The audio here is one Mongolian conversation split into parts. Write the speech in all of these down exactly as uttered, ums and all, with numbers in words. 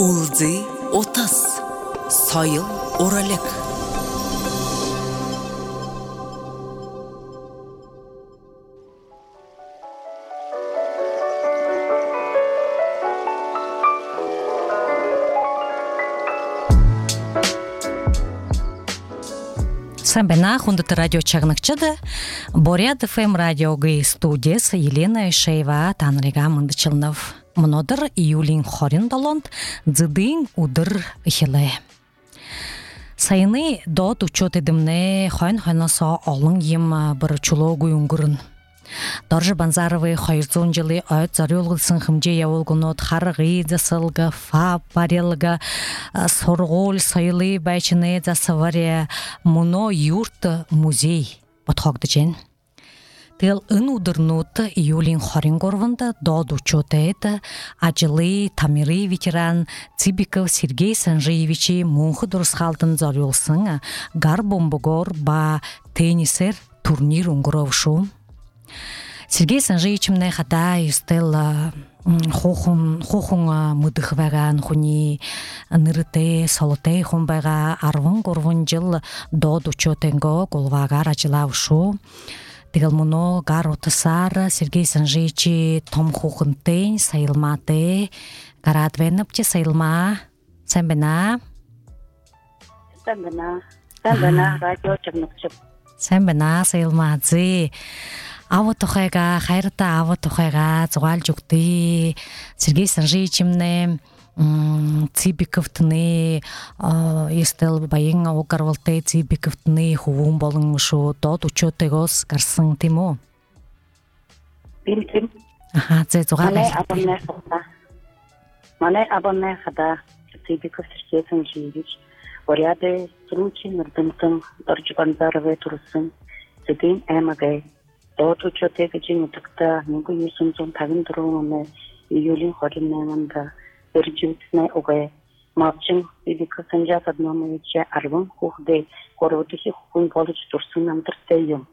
Улзы отас, сайыл оралек. Самбена хундат радио чагныкчыды. Борят эф эм радиоғы студиясы Елена Ишеева танрига мындычылнов. Мнодыр июлин хорин долонд, дзыдын удыр ихиле. Сайыны дот учет едімне хойн-хойна со олың ем бір чулогу үңгірін. Доржы Банзаровы хайырзон жылы айт зарылғылсын хымже явылғынот харғы засылғы фаб барелғы сорғол сайылы байчыны засываре мұно юрт музей бұтхоғды жен. Тыл ын удырнут июлин хорин горвында дод учетэйді ажылы тамиры ветеран Цибиков Сергей Санжиевичи мунхы дұрысқалтын зарылсын гар бомбогор ба теннисер турнир уңгыровшу. Сергей Санжиевичимне хата юстел хохун хохун мыдыхваган хуни нырыте солоте хумбага арвын горвын жыл дод учетенго голвага рачылаушу. Тигал муно гар отысар Сергей Санжиевичи том хохунтен сайылмате гарадвенапче сайылма сэмбена сэмбена сэмбена радио чагныкчып сэмбена сайылмадзы. Аво тухайга, хайрата аво тухайга, зуал жукты, Сергей Санжиевичимне, Цибиковтны, естел байын огарвалте Цибиковтны хувун болын шу, дот учетегос гарсын тимо? Билтим. Аха, зе зуал Мане абонне хада. Мане абонне хада, Цибиков Сергей Санжиевич, оряде случай нырдымтым, Доржы Банзаровы турсын, зедин эмагай. Дот учетеге жинутыкта нугу юсунзун тагын турууну июлин хориннаманда биржүтсне огай мапчын Цибиков Санжар Адномовиче арвын хухде коровдухи хукун болуч турсын амтыртейым.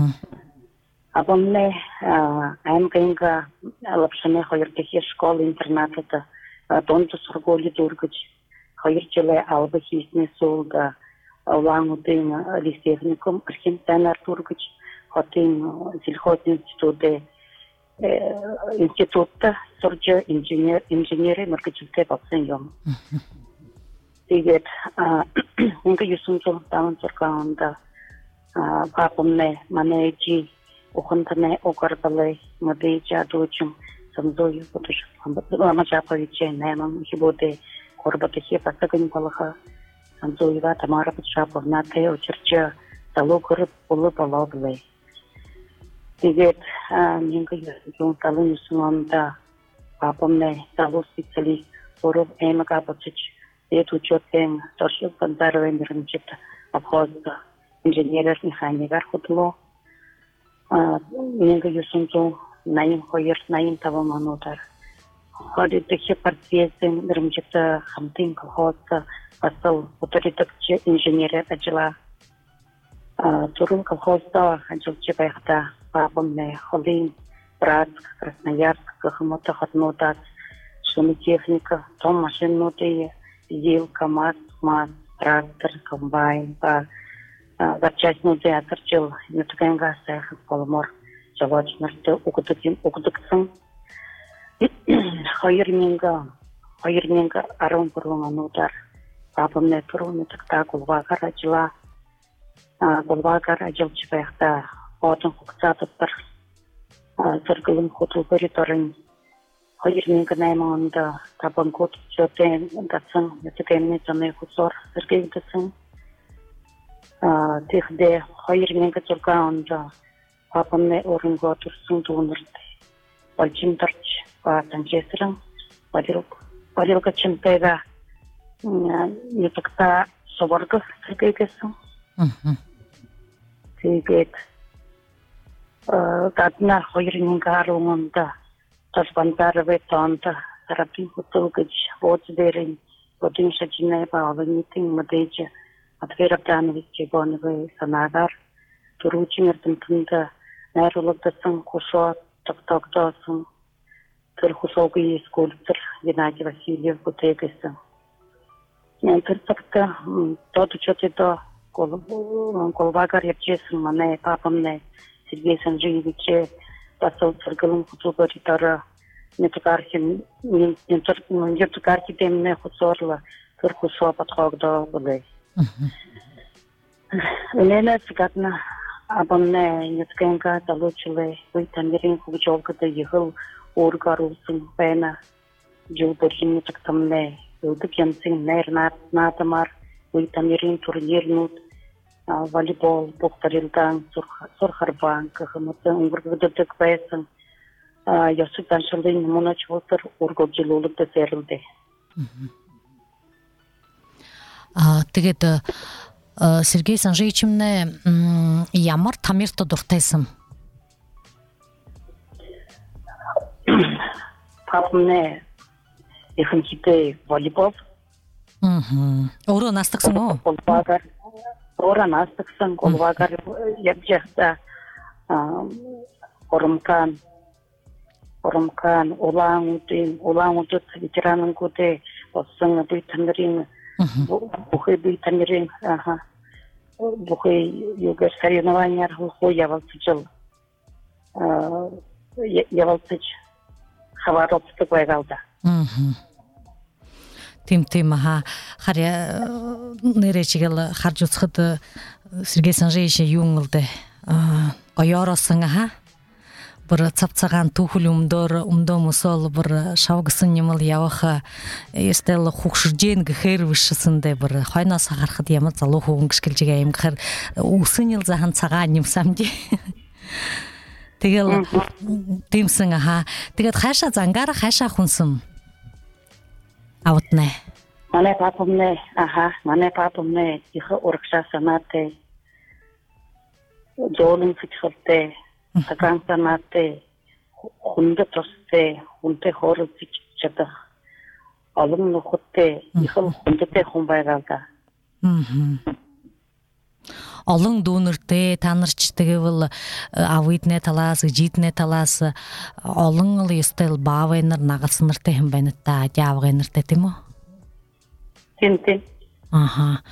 Абонне аймгайнга лапшане хайырдухи школы интернатыда донду сурголи дургыч хайырчылы албы хисне солга лаңудын листехникум архимтанар дургыч хотим сельхозинституте институтта соржа инженер инженери маркетинге бапсын юм. Тэгээд инга юсунзон таун церкаунда папомне манежи ухонтане огарбалай мадейча дочим самзою потуш амачаповиче наймам хибоде корбатахи пастагын балаха самзоева Тамара Петшаповна те очерча талогыр болы балаблай. Тэгээд менга юсунзон талын юсунанда папомне талу специалист Боров эмага бачич эт учетен Доржы Банзаровы мирнчет обхозда инженер механикар хутло менга юсунзон наим хойер наим таваманотар ходи тихе партиесен мирнчет хамтин колхозда асыл авторитетче инженер ажила турун колхозда анчилче байхта папомне холин Братск, Красноярск, Кахмота, Хотнота, шумитехника, том машиннутые, ЗИЛ, КамАЗ, МАЗ, трактор, комбайн, запчастнутые оторчил, нетукенга, сэх, полумор, заводчнарты, укутукин, укутуксын. Хайырменга, хайырменга, арон пурлуманутар, папомне турун, такта, гулвагар ажила, гулвагар ажил чебайхта, отын хукцатыптыр. Сыргылын хотыл көріторын хайырменгі наймағында табан код жөтен датсын, етігемне жаны құсор сыргей датсын. Техде хайырменгі тұрғауында папамне орынға тұрсын туынырды. Бальчим тарч баатан жесірін, барилға чымтайға етікта собарғы сыргей десін. Тегет Гадна хайырменгі аруңында Доржы Банзаровы тонда тарапин хутылгыч водзверин водын шачинай баалынитин мадейче Матвей Абданович Чебоновы санагар туручимердин тында найрулыгдасын кушо токтоктосын Высокий скульптор Геннадий Васильев Бутейкиса. Терцакта тот учет это колвагар епчесин мане папамне Сергей Санжиевиче посол циркулум футболитара не токархи не не токархи темне хусорла туркусо подхода были. Лена цикатна абонне несколько получили вы тамерин хучолка да ехал Ургарусун пена жолборжин тактамне Удыкенсин нернат натамар уйтамирин турнирнут волейбол повторилдан сорхарбан кахамата унгургадык байсан ясудан шылдын моноч волтер ургожилуулук да серилди. А тэгээд Сергей Санжиевичимне ямар тамирта дуртайсың? Папамне Ихэнхитэй волейбол. Мм. Өөрөө настагсан уу? Голвагар. Өөрөө настагсан голвагар явжахта Оромкан Оромкан улаан улаан удаа ветеранын гүдэ болсон би тандрын бухой би тандрын аха бухой юга соревнования хо явалтчил а явалтч хаваровский байгалда. Мм. Тим тим ха харя нэречгэл харж уцхад Сергей Санжиевич юунгалдэ гоёросон ха бүр цавцагаан түүхэл өмдөр өмдөө мөсөл бүр шавгсан юм л явах эстел хугшжэн гэхэр вишсэндэ бүр хойноос гарахад ямар залуу хүн гიშгэлжигээ юм гэхэр үсэн ил захан цагаан юмсамди. Тэгэл тимсэн ха тэгээд хаашаа зангаар хаашаа хүнсэн Аутне. Манай папамне, аха, манай папамне их урагшаа санаатай. Жолын фичхэлтэй, сагаан санаатай, хүндэ тостэй, хүнтэй хооролцож чадах. Олон нөхөдтэй их хүндэтэй хүн байгаага. Мм. Олон дүүнэртэй танарч тэгвэл авидне талаас, жидне талаас олон л ёстой баавынар нагалсан нартай хэм байна та, яавгын нартай тийм үү? Тийм тийм. Аха.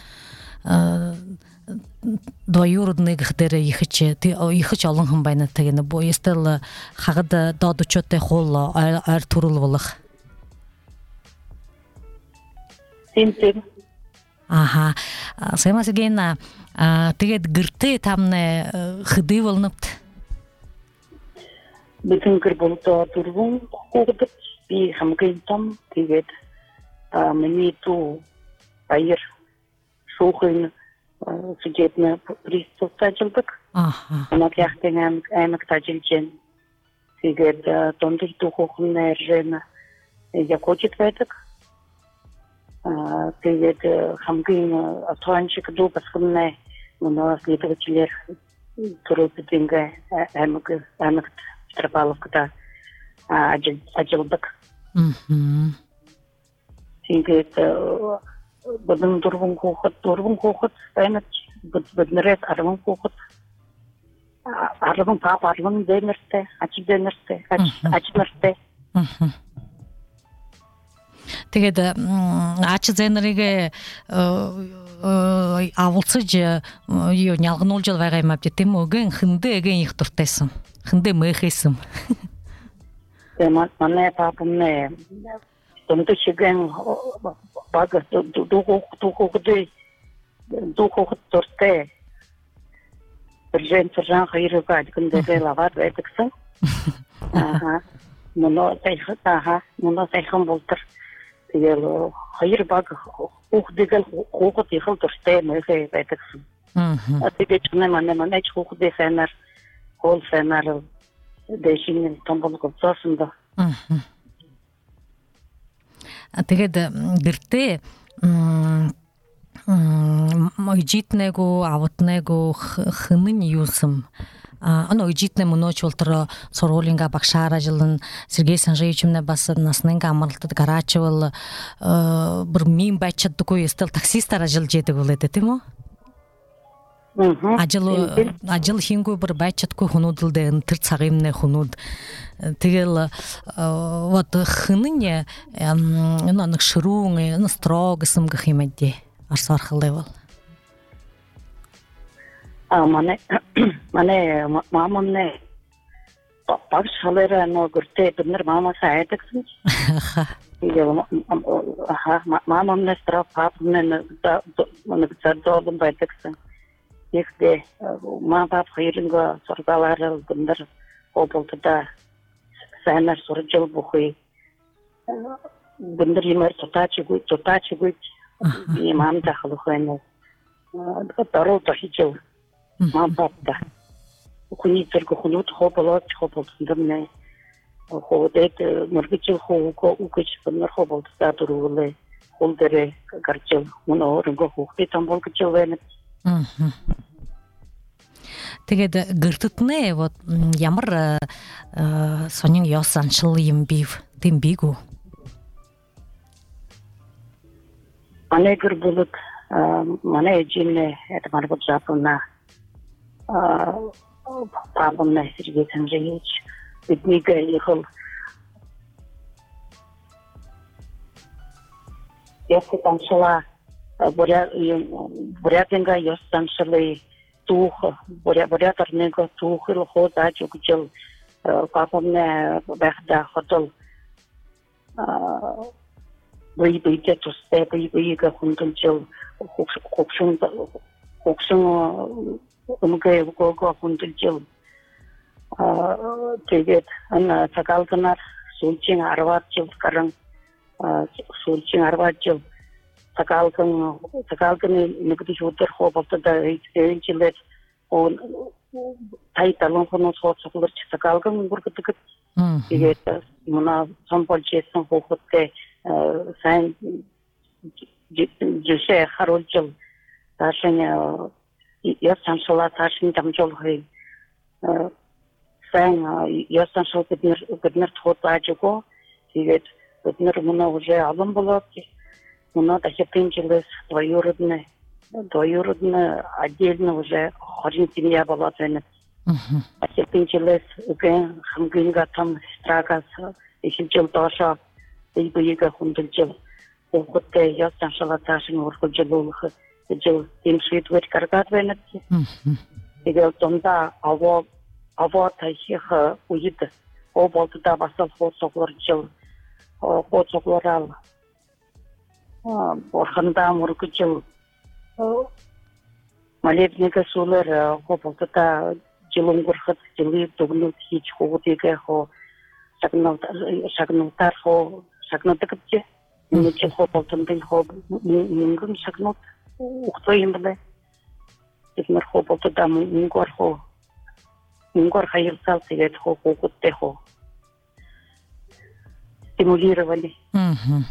Двоюродны гэхтэр ихч ихч олон хэм байна та гэнэ бо ёстой хагад додочтой хол ойр төрөл болох. Тийм тийм. Аха. Сэмас гэнэ тэгээд гэртээ тамне хэдий волнопт. Бүтэн гэр болтоо дөрвөн хүүхэд би хамгийн том тэгээд миний дүү баяр шүүхэн судебный пристав тажилдаг. Аха. Анаг яхтын аймаг тажилжэн. Тэгээд дондор дүү хүүхэн нэржэн якочит байдаг. Тэгээд хамгийн автоанчик дүү басгыннай Монос лидерчлер турупдинга аймаг аймаг Петропавловкада ажилддаг. Мм. Тэгээд бодон дөрвөн хүүхэд дөрвөн хүүхэд байна. Биднээс арван хүүхэд арван пап арван дэнэртэй ачи дэнэртэй ачи нартай. Мм. Тэгээд ач зэнэрийг авалцаж юу нялгнуулж байгаа юм аа тийм үү гэн хэндэ гэн их дуртайсан хэндэ мэхэсэн Тэмээ манай папамне томточгэн баг духох духохдэй духох дуртай Прежен сержан хайрга гэнэ лавад байдагсан. Аха моно сайхан аха моно сайхан болтор тэгэл хоёр баг хүүхдэл хүүхэд их л дуртай мэхэ байдагсан. Аа. Тэгээд ч манай манай ч хүүхдээ фэнэр хол фэнэр дэшин томбол гоцсон да. Аа. Тэгээд гэртээ мойжитнего авутнего хэнэн юусан ано ижитнэ мөнөөч болтор сургуулинга багшаар ажиллана Сергей Санжиевичмнэ бас наснынга амралтад гараачвал бүр мим байчдаггүй эсвэл таксистаар ажиллаж яадаг болоод тийм үү? ажил ажил хингүү бір байчатгүй хунуудалдэ ынтыр цагымны хунууд тэгэл вот хыныне нэг шрүүн нэг строг гэсэм гэх юм ээ арсархлаа бол а мане мане мамамне багш халера ногөртэй бид нар мамасаа айдагсан яа аха мамамне строг папне нэг задолон байдагсан ихтэй маа пап хоёрынго сургаалаар бид нар хоболтда сайнаар сурж явбухыг бид нар юмар тутаачгүй тутаачгүй имам дахлахын дөрөв тахичээ маа папда хүний зэрэг хөнөд хоболот хоболтдэрнэ хөөдөд мөргөч хөөг үгэж бид нар хоболтда дөрвөлээ хулдэрэ гарчил мөнөөрөнгө хөөхтэй тамбол гэж байна. Тэгээд гэртэтнэ вот ямар сонин ёс анчил юм бив тийм бигүү манай гэр бүлэг манай эжинэ это маргот жапна а папамна сэргээ танжиж биднийг ихэл ясы танчила бурятинга ёс танчилы тух буря бурятарнего тухыл ходаж угжил папамна бахда хотел вы будете тусте вы вы как хунтанчил хокшун хокшун умге гого хунтанчил а тэгээд ана цагаалганаар сүүлчийн арваад жил гарan сүүлчийн арваад жил цагаалган цагаалганы нэгдэж өдөр хоболтод эйн жилээр он тайталон хонос хоцоглож цагаалган бүргэдэг. Тэгээд мана самполжсэн хөхөдтэй сайн жишээ харуулж таашаа яс саншла таашин дамжуулахыг сайн яс саншл биднэр биднэрт хутаажгүй. Тэгээд биднэр мана уже алан болоод мана дахин жилээс двоюродны двоюродны отдельно уже хорин семья была байна. Дахин жилээс үгэн хамгинга там страгас ишил тоошо ийбига хүндэлж хөхөдтэй яс саншла таашин ургуулж луулах жил им шийдвэр гаргаад байна. Тэгээд томда аво аво тахих үед оболтда басал хоцоглорж хоцоглорал борханда мөргөж малевника сулер хоболтда жилонгорхот жилий дугнууд хийж хөвдгийг хоо сагнал сагналтар хоо сагналтагч нэг жил хоболтонд хоо мөнгөн сагнал ухтой юм байна. Тэднэр хоболтда мөнгөр хоо мөнгөр хайрцал тэгээд хоо хөвгөдтэй хоо стимулировали. Мм.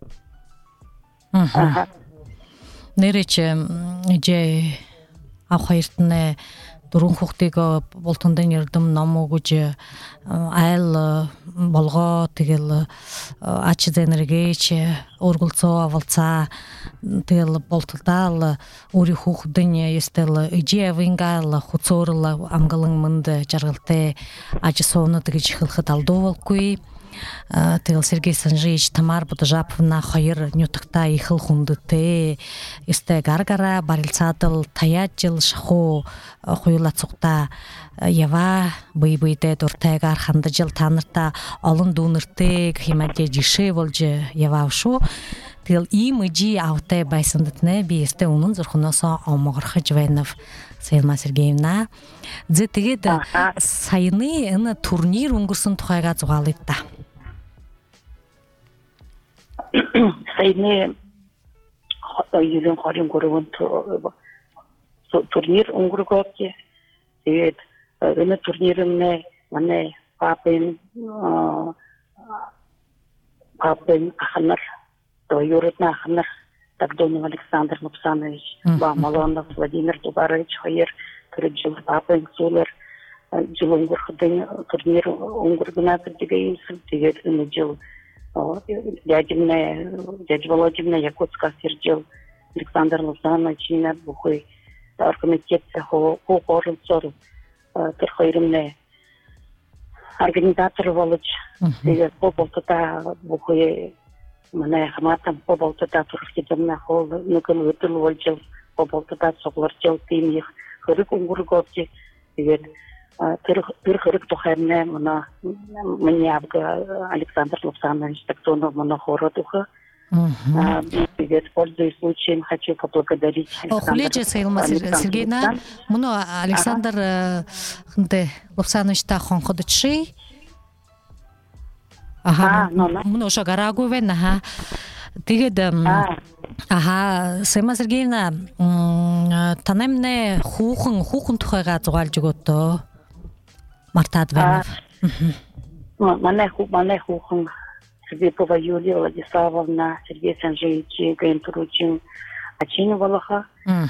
Аха. Нэрэж жи авхаертнэ дөрвөн хүүхдийг болтондын ярдам ном өгж айл болгоо тэгэл ач зэнэргээч ургулцоо авалцаа тэгэл болтолдаал өөрийн хүүхдийн ястал ижиавингал хуцоорл амгалан манд жаргалтай аж суунад гэж хэлэхэд алдуулгүй. Тэгэл Сергей Санжиевич Тамар Будажаповна хоёр нютагта ихэл хүндтэй өстэй гаргара барилцаадал таяажил шахуу хуйлаа цугта ява бий бийдэ дуртайгаар хандажил та нарта олон дүүнэртэй хэмэдэ жишээ болж яваавшуу. Тэгэл ийм ижи автай байсандтнэ би өстэй үнэн зурхноосоо омогорхож байнав. Сэлма Сергеевна зэ тэгээд саяны энэ турнир өнгөрсөн тухайга зугаалъя та. Саяны юуны хорин гурван турнир өнгөргөөд тэгээд энэ турнирын манай папын папын ахнар двоюродный ахнар Тогдонов Александр Мупсанович, Малонов Владимир Дубарович, Хайер, Крыджил, Папа, Сулер, Джилонгурхден, турнир Унгургунатор Дигеймсен, Тигет, Инуджил, дядя Володимна Якутска, Серджил, Александр Лузанович, Нина Бухой, организация хооролцоор тэр хоёрын организатор болж тэгээд болтоо бүхий манай хамаатан болтоо турах гэдэг хол нэг өдөр болж болтоо цугларч тийм их хөрөг өнгөргөөж тэгээд тэр тэр хөрөг тухайнаа манай миний авг Александр Лупсанович тактоно манай хородуха. Тэгээд пользуясь случаем хочу поблагодарить Александра Сергеевна, муно Александр хэнтэй Лупсанович та хонходчи. Аха, муно шагарагу вена ха. Тэгээд аха, Сема Сергеевна танамне хүүхэн хүүхэн тухайга зугаалж өгөөдөө. Мартаад байна. Манай хүү манай хүүхэн Сергеева Юлия Владиславовна, Сергей Санжевич, Гентручин, Ачиневалаха.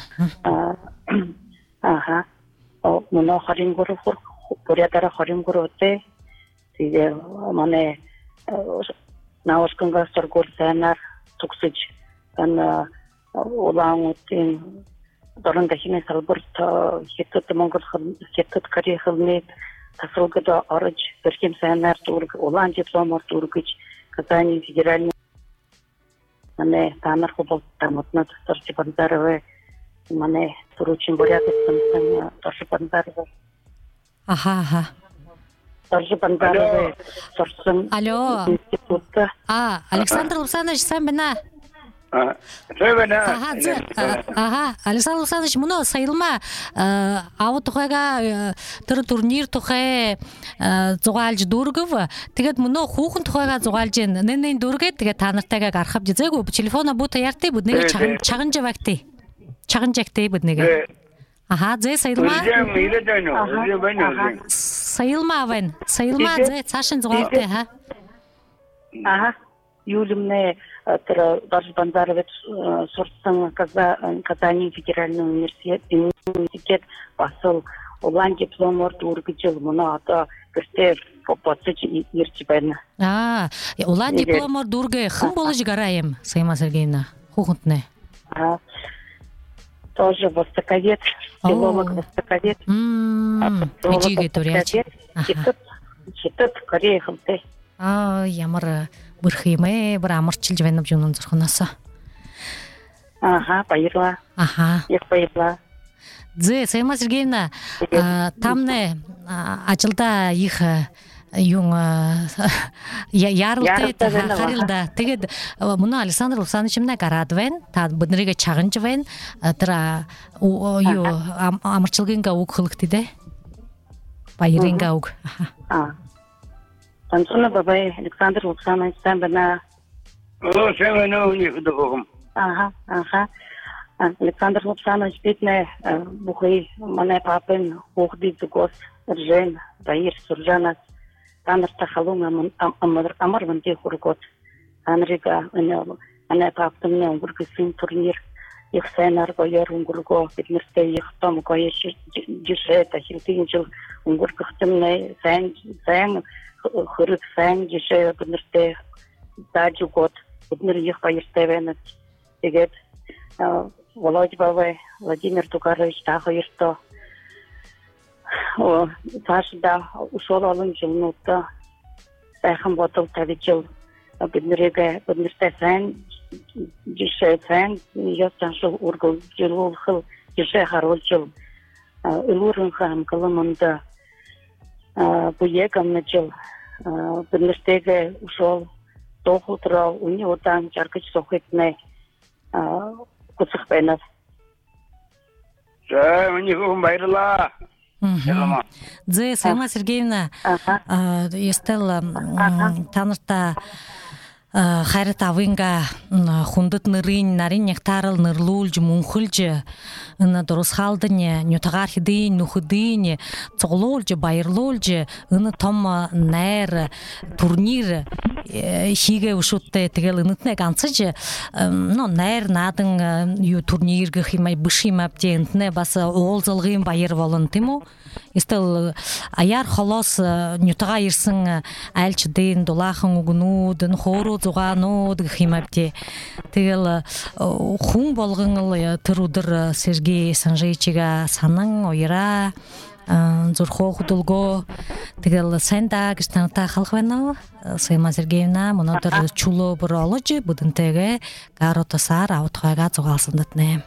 Ага. О, мона харингур порядара харингурте. Тэгээ манай наушканга соргурсанар туксиж ана улаангуудын дөрөн дахины салбарт хэтэд Монгол хэтэд Корея хэлний тасалгад орж бэрхэм сайнаар дүүрэг улаан дипломоор дүүргэж Казани федеральный манай танар хубал тамотна тасарч бандарвэ манай туручин борятсан торш бандарвэ. Аха аха. Торш бандарвэ сорсон. Алло. А, Александр Лупсанович сам бина. А, сэвэна. Ага, ага, Александр Лупсанович муно сайылма авто тухайга тэр турнир тухай зугаалж дүүргэв. Тэгээд муно хүүхэн тухайга зугаалж нэн дүүргээд тэгээд та нартайгаа гаргах жизээгүй телефона бута яртыг бүднийг чаган жавагти. Чаган жагти бүднийг. Аха, зэ сайылма. Сайылма вэн. Сайылма зэ цаашин зугаалтай ха. Ага. Юлимне тэр Дорж Бандарович сурсан Казани федеральный университет университет басыл улаан дипломоор дүүргэж мөн одоо гэртээ боцож ирж байна. Аа, улаан дипломоор дүүргэ хэн болж гараем Сема Сергеевна хүүхэнтнэ. Аа. Тоже востоковед, филолог востоковед. Мм. Ичигэ туряч. Хэтэд хэтэд Корея хэлтэй. Аа, ямар бүрхимээ бүр амарчилж байна юм зүрхнээс. Аха, баярлаа. Аха. Яг баярлаа. Зэ Сема Сергеевна, тамне ажилда их юм яралтай харилда. Тэгээд мөн Александр Лупсановичмна гараад байна. Та биднэрийг чаганж байна. Тэр юу амарчилгынга үг хэлэхтэй. Баярынга үг. Аа. Антона бабай Александр Лупсанович сам бана. О, сэвэна у них догом. Ага, ага. Александр Лупсанович битне бухой манай папен хохди згос ржен баир суржанас танарта халуна амар амар ванти хургот анрига манай папен өнгөрсөн турнир их сайнар гоёр өнгөргөө биднэртэй их том гоёш жишээ тахилтын жил өнгөргөхтэн сайн сайн хөрөг сайн жишээ биднэртэй даажгот биднэр их баяртай байна. Тэгээд Володя бабай Владимир Тукарович та хоёртоо о цаашдаа ушул олон жилнуудаа сайхан бодол тавьж биднэрийг биднэртэй сайн жишээ сайн яцсан ургуулж жишээ харуулж өлөрөн хамгаламжтай буягам начал биднэртэйг ушул доохотроо үний удаан жаргаж сухитнэ куцах байна. За, у них баярлаа. Зэ Сема Сергеевна, ястал танарта хайрат авинга хундат нэрийн нарийн нягтаарал нэрлүүлж мөнхөлж энэ дурсхалдын нютагаар хэдийн нүхэдийн цуглуулж баярлуулж энэ том найр турнир хийгээ өшөттэй тэгэл энэтнэ ганцж но найр наадан юу турнир гэх юм биш юм авдэ энэтнэ бас уулзалгын баяр болно тийм үү эсвэл аяар холоос нютагаа ирсэн айлчдын дулаахан үгнүүд энэ хоороо зугану дыхимапте тыгыл хун болгыңыл тырудыр Сергей Санжейчига саның ойра зурхо худулго тыгыл сенда гыстанта халхвена Сыйма Сергеевна монодыр чулу бир олыжы будынтеге гаротасар аутхайга зугалсындытне.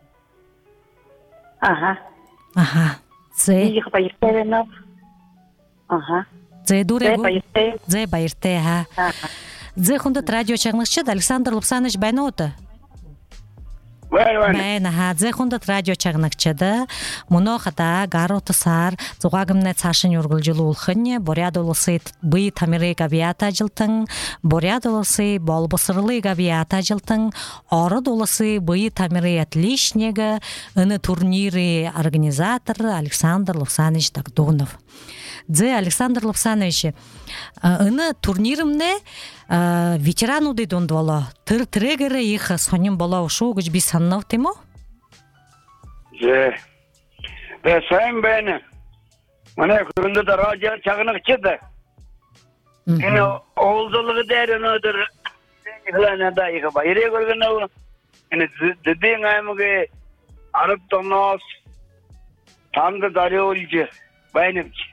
Ага. Ага. Зе. Их поиртевенов. Ага. Зе дурегу. Зе поирте. Зе байырте, ха. Зе хундат радио чагныкчы Александр Лупсанович байноты. Вай, вай. Байн, ха. Зе хундат радио чагныкчыды. Муно хата гароты сар зугагымне цашын юргулжылу улхынне боряд олысы бый тамиры гавията жылтың, боряд олысы болбысырлы гавията жылтың, орыд олысы бый тамиры отличнега, ыны турниры организатор Александр Лупсанович Дагдунов. Дзе Александр Лупсанович, ыны турнирымне ветерану дейдон двала. Тыр трегері их соним бала ушу гыч би саннав тему? Зе. Бе сайын бәйні. Міне күрінді да радио чағынықчыды. Ені оғылдылығы дәрін өдір. Сені да иғы байыры көрген өу. Ені деден аймығы арып тоннас. Танды дары олжы. Бәйнімчі.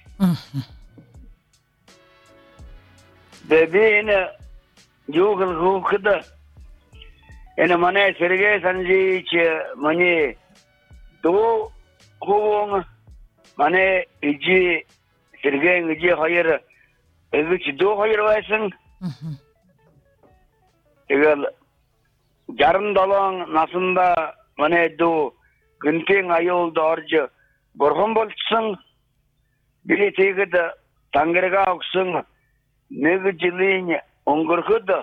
Бәбі ені юғыл ғуқыды. Ені міне Сергей Санжейчі міне ду ғуғың міне үжі Сергейң үжі хайыр үгічі ду хайыр байсың. Егіл жарым далаң насында міне ду күнтең айылды аржы бұрғын болтысың. Били тегіді таңгырға оқсың, негі жылыйны оңғырқыды.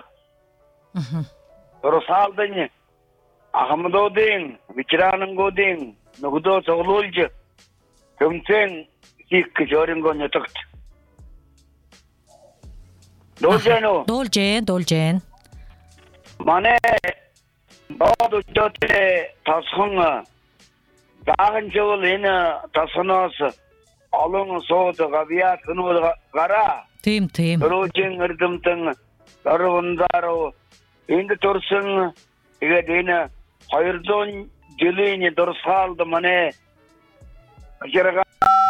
Ұрысалдың, ағымыдо дейін, ветераның дейін, нүгідо соғылы олжы, көмтен сиккі жорын көне тұқты. Дол жән о? Дол жән, дол жән. Мане, бауды жөте тасқыңы, дағын жыл ені тасқынасы, алың соғды ғабият күнуді ғара. Тим, тим. Рөжен үрдімтің, ұрығындары, енді тұрсың, егер дейіні қайырдың жүлейіне дұрыс қалды, міне, жерға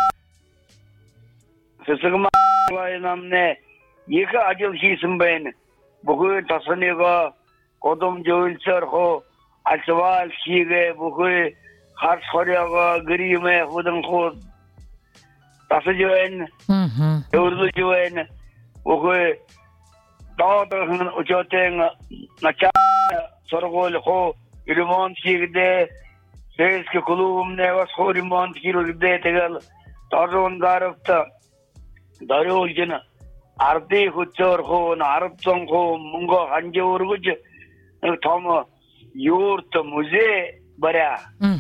сысығыма ғайынамне, екі ажыл кейсін бәйін, бүкіл тасынеға, қодым жөйлсір қо, алсывал шиге, бүкіл қарс қоряға, гриме, құдың қод, тасы жөйін, өрлі жөйін, бүкіл дағдығын ұчатың нача сұрғол қо, ремонт шегіде, сәйіскі клубымне вас қо ремонт керігде тегіл, таржуын дарыпты, дары олжыны, арды құтсыр қо, арыптың қо, мұңға қанжы ұрғыжы, тамы юрты музей баря.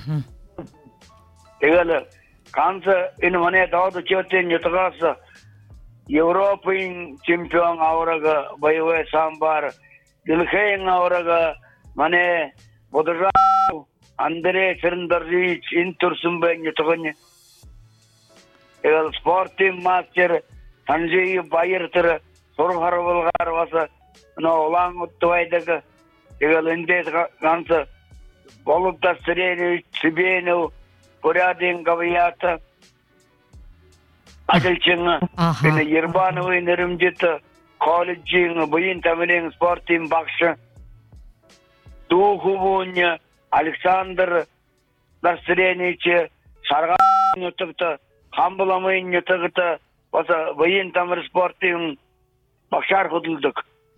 Тегіл, қансы үні міне дағды чөттен етіғасы, Европаның чемпион ауырығы байывай самбар, Дилхейн ауырығы, міне Бодыжау, Андрей Сырындаржич, Интурсын бәйін етіғыны. Егіл спортын мастер, Санжейі байыртыры, сұрғары бұлғар басы, олаң ұтты байдығы, егіл үндет қансы, болып та сірені, сүбені, порядың қабияты, Açılçını, beni Yerbanı oynarım ciddi, колледжini, bugün tamamen sportin bakışı, Tuhuvun'u, Alexander Dasreniçi, Sargan yutuktu, Kambulamayın yutuktu, basa bugün tamamen sportin bakışar kutulduk.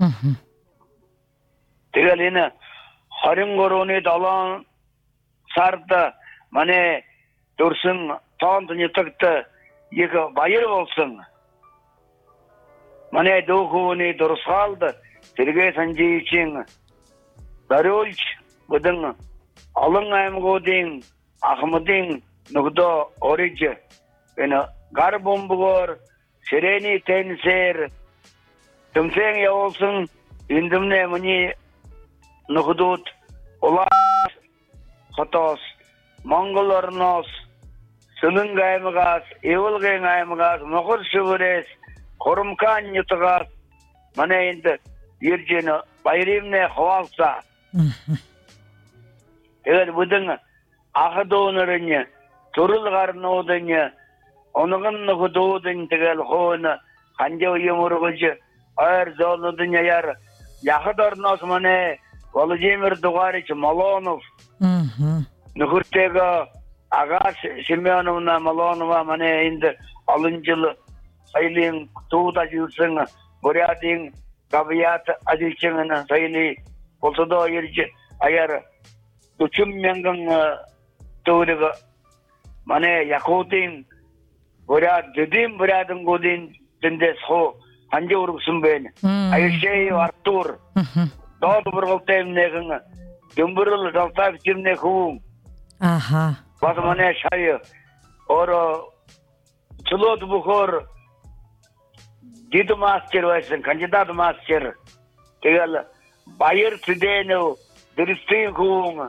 Tegelini, harim koronu dalan sardı, mane dursun, tantın yutuktu, Екі байыр болсын. Міне дұғуыны дұрыс қалды. Сергей Санжейчің. Дарольч бұдың алың әмгі дейін, ақымыдың нүгді орыжы. Бені ғар бомбығыр, сирени тәнсер. Түмсен я болсын, үндімне мұны нүгдуд. Олар қатас, Монголарнос. Sının gaymıgaz, evil gaymıgaz, mukur şübürez, korumkan yutuğaz. Mana endi Yerjeni bayramne hawalsa. Evet budun ahı doğunarını, turul garını odunu, onunla doğudun tegel hoğunu, hangi yumurgucu, ağır zolu dünyayar, yakıdarın osmanı, Vladimir Dugarich Malonov, Nuhurtega, Agas Semyonovna Malonova, mane indi alıncılı, sayılın tuğda yürsün, Buryadin, Gaviyat adilçinin sayılı, olsada yerci, ayar, Uçum mengen tuğruğu, mane Yakudin, Buryad dedim, Buryadın godin, dindes ho, hangi uruksun beni, Ayşe Artur, Doğdu burgultayım nekin, Gümbürül daltaf kimne kuvum, Bazı mane şayı, Oro, Çulot bukhor, Gidu master versin, kandidat master, Tegel, Bayır tüdeynu, Dürüstüyün kuvum,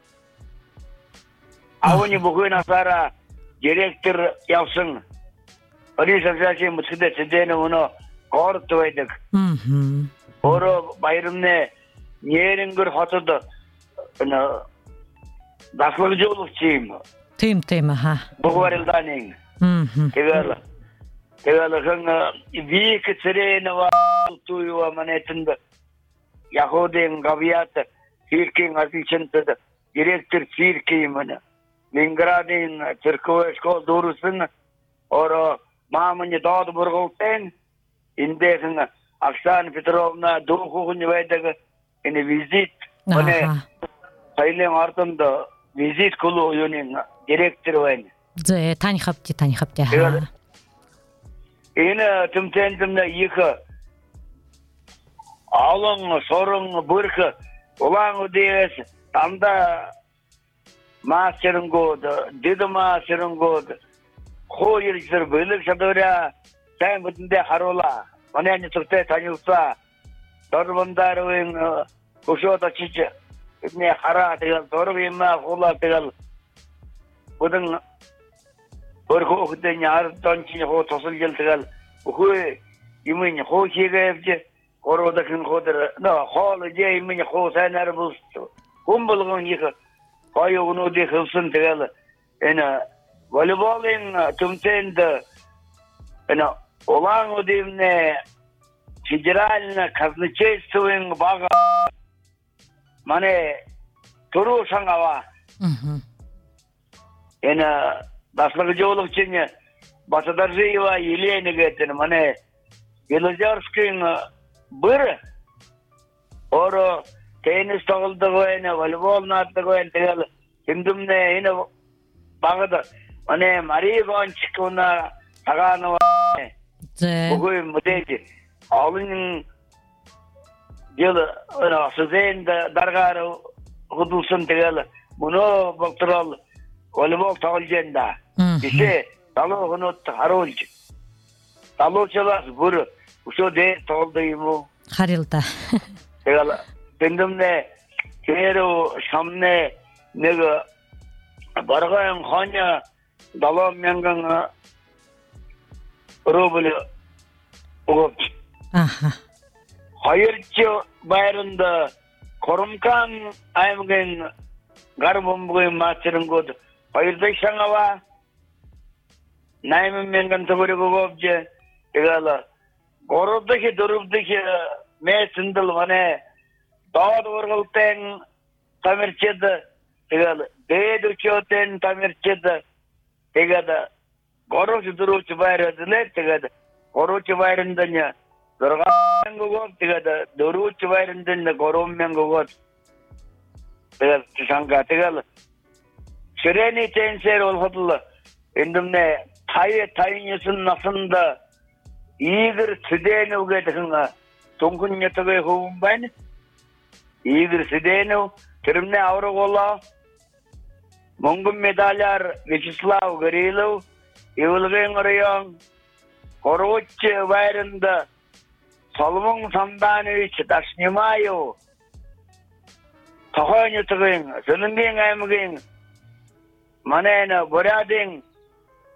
Avuni bugün asara, Direktör yapsın, Öyleyse zaten mutluda tüdeynu onu, Kortuvaydık. Oro bayramne, Niyerin gür hatudu, Daslıcı olukçuyum. Tüm tüm ha. Bu var ildanin. Tegel, Tegel, Hınga, Vik Sirene var, Tuyu manetinde, Yahudin Gaviyat, Firkin Artiçentada, Direktör Firkin mana, Lingradin, Türkova Şkol Doğrusun, Oro, Mamını Doğdu Burgulten, İnde Hınga, Aksan Petrovna, Doğukun Yuvaydaga, ini vizit, mane, sayılın ardında vizit kulu oyunun direktör oyunu. Zı, tani kapti, tani kapti ha. Yine tümten tümde yıkı, alın, sorun, bırkı, ulan o diyes, tanda masterin godu, dedi masterin godu, koyurcur, bölük şadırya, sen bütünde harola, mane Türk'te tanıyorsa, Dorbanдар oyun, kuşoda çiçi, ne hara tegal, doğru yemma kola tegal, budun, orku okudun yardan çiğne ho tosul gel tegal, oku yemin ho kiga evci, orodakın kodur, no holu diye yemin ho sener bulstu, kumbulgun yıkı, kayıgunu de hıfsın tegal, ena voleybolun tümtende, ena olan o devne, Федеральна казначействовың бага мане туру шаңава. Эна даслыгы жолук чене Басадаржиева Елена гетен мане Белозерскин быр оро теннис тоголдугуэне волейбол нааттыгуэн tegel кимдимне эне багыда мане Мария Гончиковна Таганова бүгүн мудети Alın yılı sızın da dargarı hudulsun tegel bunu baktıral voleybol tağılcında işte dalı onu harolcu dalı çalas buru şu de tağıldıyım Harilda tegel bendimne kero şamne nega bargayın khanya dalı mengan robulu o Aha. Hayırçı bayrında korumkan ayımgın garbım bugün maçırın kodu. Hayırda şangava naimin mengan taburi gogobje egala gorobdaki durubdaki mesindil vane dağda vurgulten tamirçedi egala deyed uçoten tamirçedi egada gorobçu durubçu bayradılar egada gorobçu bayrındanya Dorgan gogot tegada doruç bayrından da gorommen gogot tegada sanga tegala şereni tenser olhadılla endimne tayı tayınyasın nasında iyidir tüdeni ugetinga tonkun yatabe hovum ben iyidir tüdeni terimne avro golla mongum medalyar Vyacheslav Gorilov evulgen orayan Koroç bayrında Solomon Samdanovic Dashnimayo Tahonya tugin Sunungin aymugin Manena Buryadin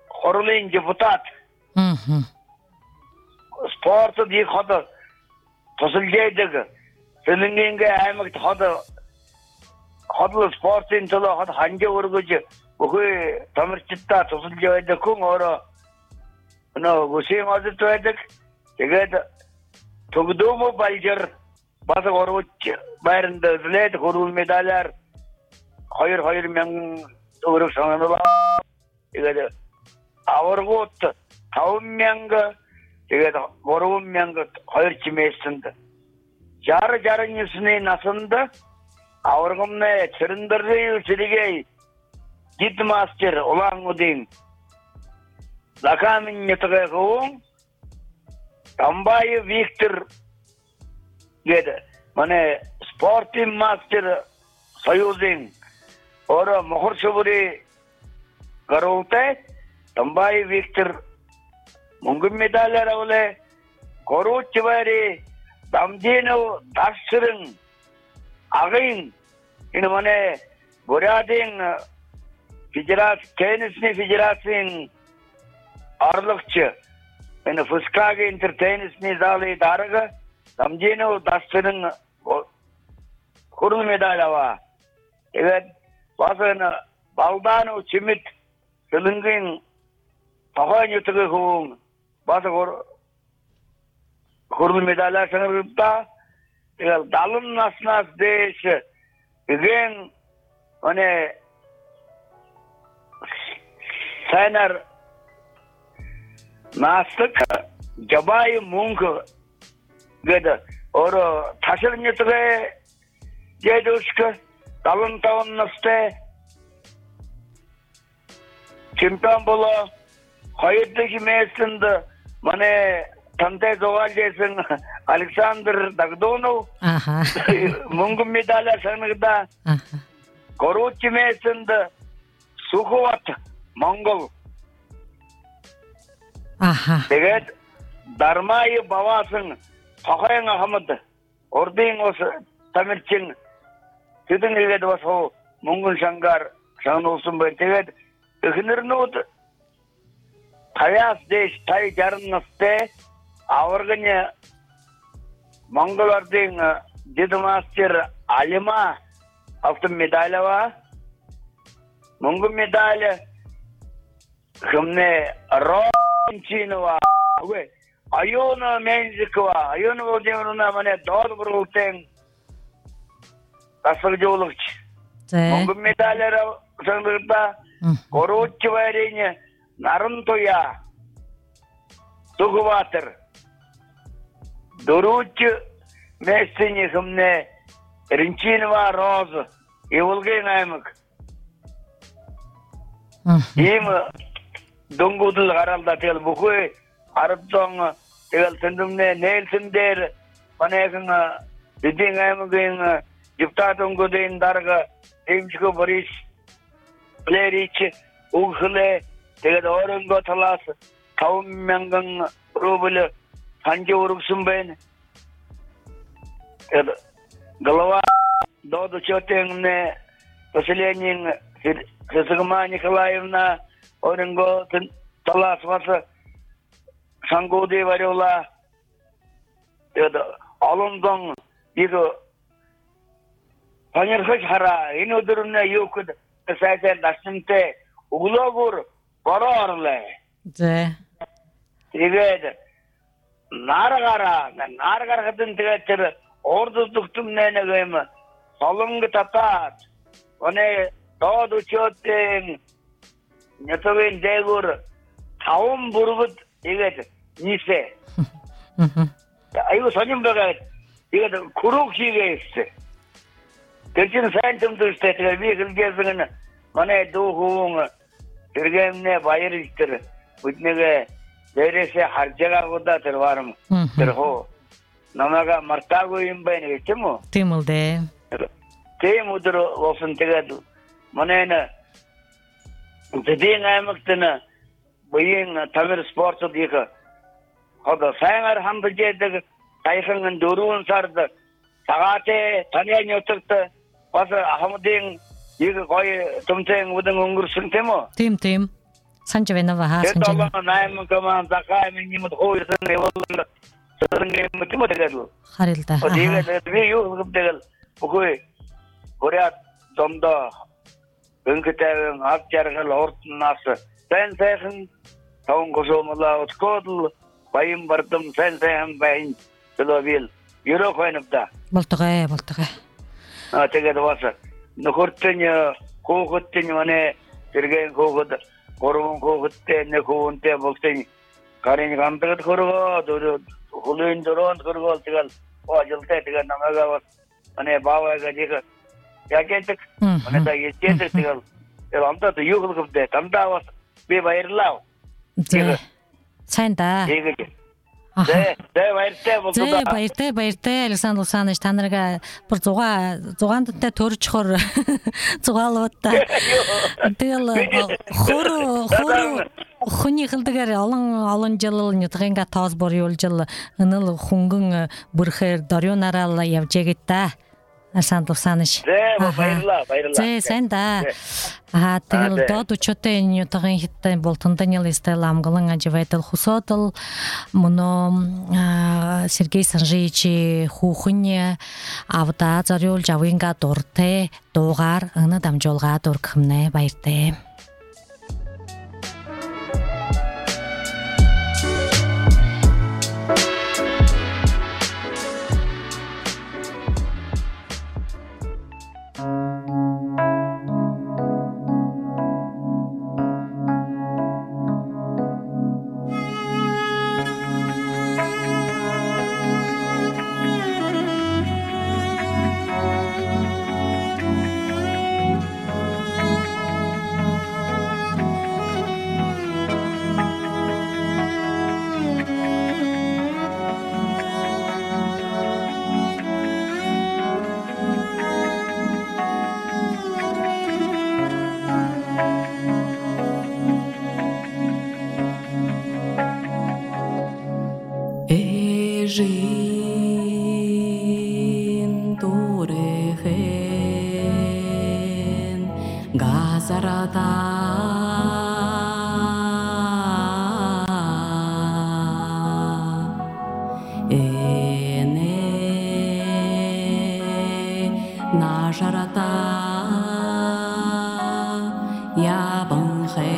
Khorulin deputat Sportu di khoda тусалжайдаг сэлэнгийн аймагт хот хот спортын төлөө хот ханжаа өргөж бүхий тамирчидаа тусалж байдаг хүн өөрөө нөө гүшин одод байдаг. Тэгээд тогдомо балжэр бас орвч байранд злээд хөрвөл медалаар хоёр хоёр мянган төгрөг санаалаа. Тэгээд аваргууд таван мянга тэгээд гурван мянга хоёр чимээсэнд жар жарнисны насанда аваргамны чирэндэрлээ чиригээ гид мастер улаангуудын лакамин нэтгэгөө Тамбай Виктор гэдэг манай спортын мастер союзын ора мохоршобри гаруутай Тамбай Виктор мөнгөн медаль авлаа. Корочвари дамжинов дарсрын агын энэ манай Бурятийн федераци теннисний федерацийн орлогч энэ Фускагийн теннисний залын дарга дамжинов дарсрын хөрөн медаль аваа. Тэгээд баасан балдаано чимэт сэлэнгийн тохойн ютгэ хүн баасан хөрөн медаль авсан. Тэгээд далун наснаас дэш igen оне сайнар Настык жабай мунг гэдэг оро ташилнэтгэ дедушка талан таван настай чемпион боло хоёрдугаар местэнд манай тантай зогалжсэн Александр Дагдонов аха мөнгөн медаль санагда аха гурван местэнд Суховат Монгол аха тэгээд Дармай Бавасан Тохойн Ахмад Ордын ус тамирчин тэдэн нэгэд бас мөнгөн шангар шаануулсан бай. Тэгээд эхнэрнүүд таяас дэш тай жаран настай аварганы Монгол Ордын дедмастер Алима автом медалева мөнгөн медаль хэмнэ Рончинова ой Айона Мензикова Айона Владимировна мане добрый день асфальтоловч мөнгөн медаль сангда корочварение Нарантоя Тугватер Доруч местени хэмнэ Ринчинова Роза Иволгин аймаг ийм донгуудл гаралда тэгэл бүхий арабдон тэгэл сэндэмнэ нээлсэн дээр манайхан эдийн аймагын депутат онгодын дарга Эмчко Борис Плерич Угле тэгэл оронго талаас таван мянган рубль ханжаа өргөсөн байна. Тэгэл голова Додо Чотенне поселением Сесагма Николаевна Оренго талаас бас сангоды варила это алондон иго панерхаж хара энэ өдрөмнө юу гэд сайтай дашинтэй углоогор бороорлаа. Зэ. Тэгээд наргара наргара гэдэг тэгээд тэр ордос дүгтүмнэ нэг юм солонг татаад оне доод өчөөдэн нэтовэн дээгүр таван бүргэд тэгээд нийсэ. Мм. Аюу сонирм байгаа. Тэгээд күрүүг хийгээсэн. Тэгсэн сайн төмдөстэй тэгээд би хэлгээсэн манай дүү хүн тэргэмнэ баяр ихтер бүднэгэ дээрээсээ харж байгаагуудаа тэр варам тэр хоо намайга мартаагүй юм байна гэх юм уу? Тийм л дээ. Тийм өдөр болсон тэгээд манай Тэдийн аймагтна буян тамир спортод их хада сайнар хамбаж яадаг тайхан дөрвөн сард цагаатай таны нөтөрт бас хамдын их гоё томцэн удан өнгөрсөн тийм үү? Тийм тийм. Санж байна ба хаа санж. Тэгээд найман команд закай минь юм хойсон явуулна. Сырынге мытыма дегел. Харилда. O diye bir yok gibi degel. Bugün Korea domda önkütevin akçargal ortnası. Sen sen taun koşulmala otkodul bayım bardım sen sen bayın bilobil. Euro koynupda. Болтугай, болтугай. А теге даваса. Нохортenya kokuttin mane Sergen kokut korun kokutte ne kokunte bokten karin kantat korgo do hulun doron korgo tegal o ajalte tegal namaga was ane bawa ga jega yakentek ane da yechete tegal el amta to yugul gubde tamda was be bairlaw Зе. Сайнда. ege de de bairte Зе bokda баяртай баяртай Александр Александрович та нарыг бүр зугаа зугаандтай төрж хор зугаалуудаа. Тэгэл хор хор хүний хилдэгээр олон олон жил нутгинга тоос борьул жил энэл хүнгэн бүрхээр дорюнараа явжээгээд та Александр Александрович. de bairla bairla Зе сайнда. Аа тэгэл дод учуутай нутгийн хиттэй болтонданил стел амгалан аживайтал хусотол муно Сергей Санжиевич хүүхэн авда зориул жавинга дуртай дуугаар аны дамжуулгаад өргөхмнэ баяртай. Ежин турехен газарата эне нажарата ябанхе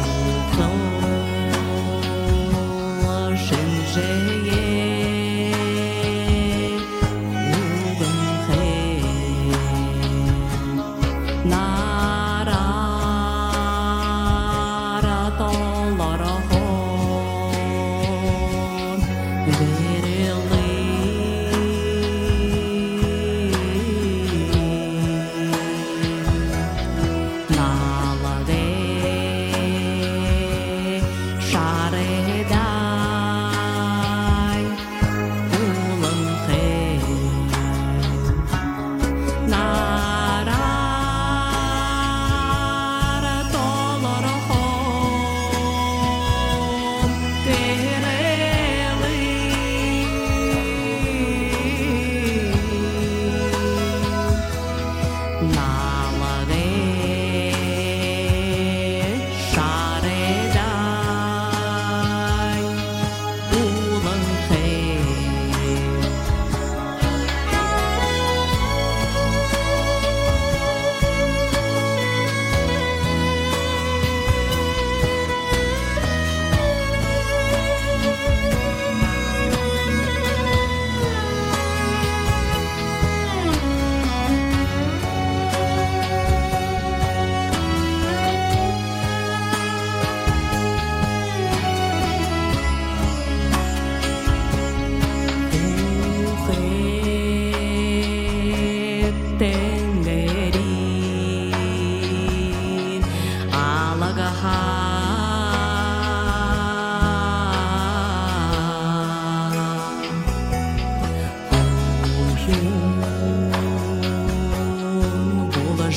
Yeah.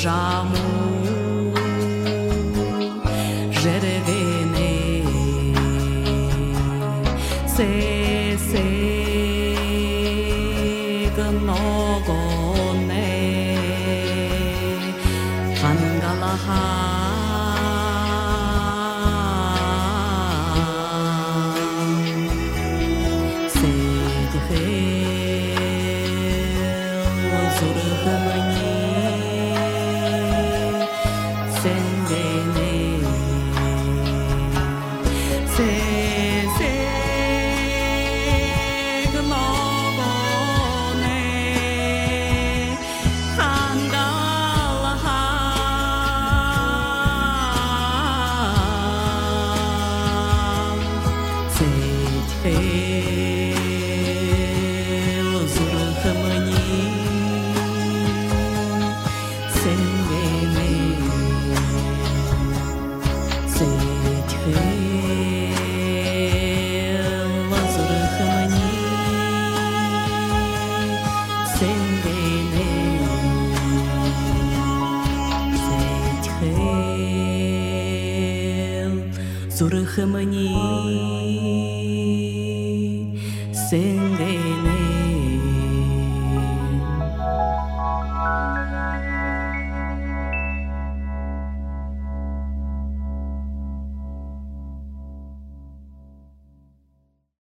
жаму жерегене сесек ногоне 한갈라하 Зурхымни